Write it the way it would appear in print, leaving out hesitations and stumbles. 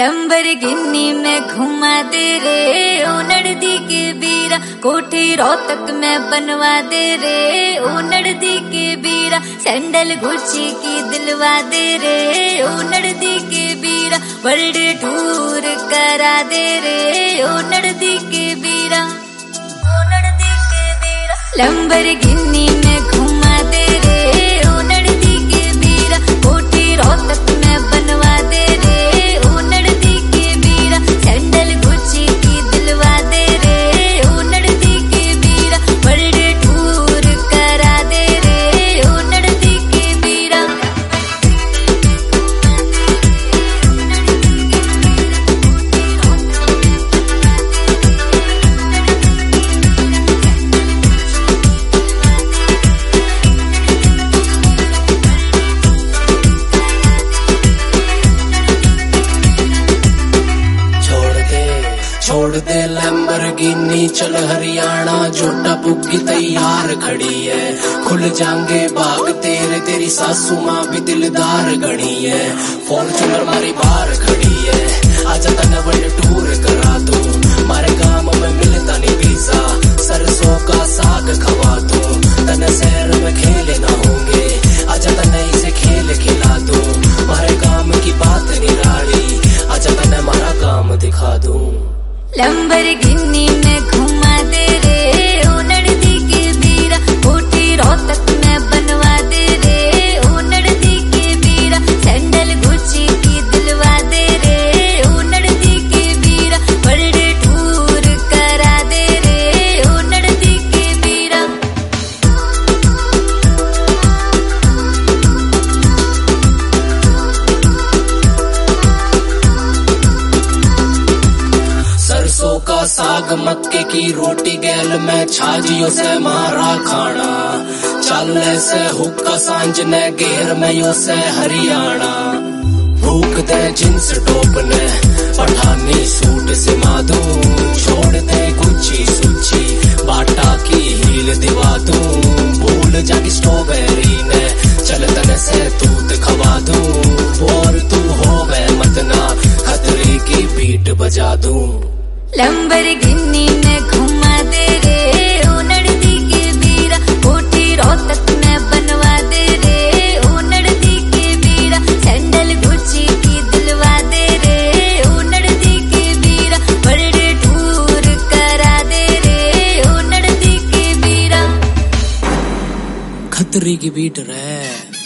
Lamborghini में घुमा दे रे ओ नड़दी के बीरा, कोठी रोहतक में बनवा दे रे ओ नड़दी के बीरा, सैंडल गुच्ची की दिलवा दे रे ओ नड़दी के बीरा, वर्ल्ड टूर करा दे रे ओ नड़दी के बीरा, ओ नड़दी के बीरा। लंबरगिनी में घुमा दे रे ओ नड़दी के बीरा, कोठी रोहतक में बनवा दे रे ओ नड़दी के बीरा, सैंडल गुच्ची की दिलवा दे रे ओ नड़दी के बीरा, वर्ल्ड टूर करा दे रे ओ नड़दी के बीरा। छोड़ दे लैम्बोर्गिनी चल हरियाणा, जोटा बुग्गी तैयार खड़ी है, खुल जाएंगे बाग तेरे, तेरी सासू माँ भी दिलदार घड़ी है, फॉर्च्यूनर मारी बाहर खड़ी है, आजा तने वर्ल्ड टूर करा दूं, मारे गांव में मिलता नहीं पिज्जा, सरसों का साग खवा दूं, तने शहर में खेले ना होंगे, आजा तने इसे खेल खिला दूं, मारे काम की बात निराली, आजा तने मारा काम दिखा दूं। लंबरगिनी में घुमा दे रे ओ नड़दी के बीरा, कोठी रोहतक में बनवा दे रे ओ नड़दी के बीरा, सैंडल गुच्ची की दिलवा दे रे ओ नड़दी के बीरा, वर्ल्ड टूर करा दे रे ओ नड़दी के बीरा। सरसों का साग मक्के की रोटी गैल में छाजियों से मारा खाना, चलने से हुक्का सांझ ने घेर में यो से हरियाणा, भूख दे जींस टॉप ने पठानी सूट से मादू, छोड़ दे गुच्ची सूची बाटा की हील दिवा दूं, भूल जागी स्ट्रॉबेरी ने चल तने से दूध खवा दूं, और तू होवे मत ना खतरे की बीट बजा दूं। लंबरगिनी में घुमा दे रे ओ नड़दी के बीरा, कोठी रोहतक में बनवा दे रे ओ नड़दी के बीरा, सैंडल गुच्ची की दिलवा दे रे ओ नड़दी के बीरा, वर्ल्ड टूर करा दे रे ओ नड़दी के बीरा। खतरे की बीट रे।